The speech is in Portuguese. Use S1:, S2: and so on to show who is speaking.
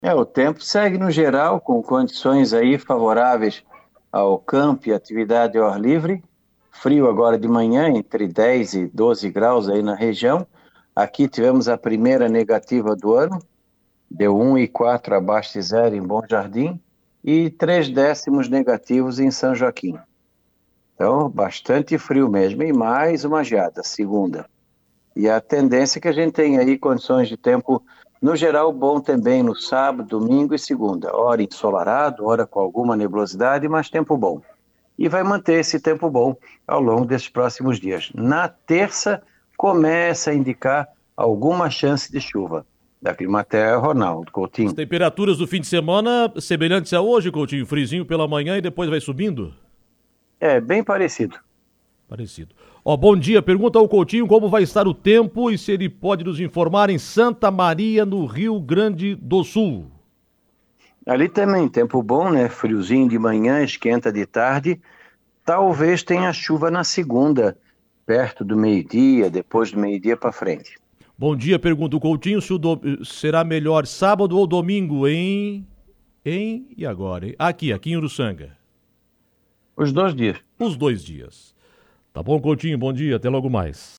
S1: O tempo segue no geral com condições aí favoráveis ao campo e atividade ao ar livre. Frio agora de manhã, entre 10 e 12 graus aí na região. Aqui tivemos a primeira negativa do ano, deu 1,4 abaixo de zero em Bom Jardim e 3 décimos negativos em São Joaquim. Então, bastante frio mesmo e mais uma geada, segunda. E a tendência é que a gente tem aí condições de tempo, no geral, bom também no sábado, domingo e segunda. Hora ensolarado, hora com alguma nebulosidade, mas tempo bom. E vai manter esse tempo bom ao longo desses próximos dias. Na terça, começa a indicar alguma chance de chuva. Da Climaterra, Ronaldo
S2: As
S1: Coutinho.
S2: temperaturas do fim de semana semelhantes a hoje, Coutinho, frizinho pela manhã e depois vai subindo?
S1: É bem parecido.
S2: Parecido. Ó, bom dia, pergunta ao Coutinho como vai estar o tempo e se ele pode nos informar em Santa Maria, no Rio Grande do Sul.
S1: Ali também, tempo bom, né? Friozinho de manhã, esquenta de tarde. Talvez tenha chuva na segunda, perto do meio-dia, depois do meio-dia para frente.
S2: Bom dia, pergunta o Coutinho se será melhor sábado ou domingo e agora, hein? Aqui em Uruçanga.
S1: Os 2 dias.
S2: Os 2 dias. Tá bom, Coutinho? Bom dia, até logo mais.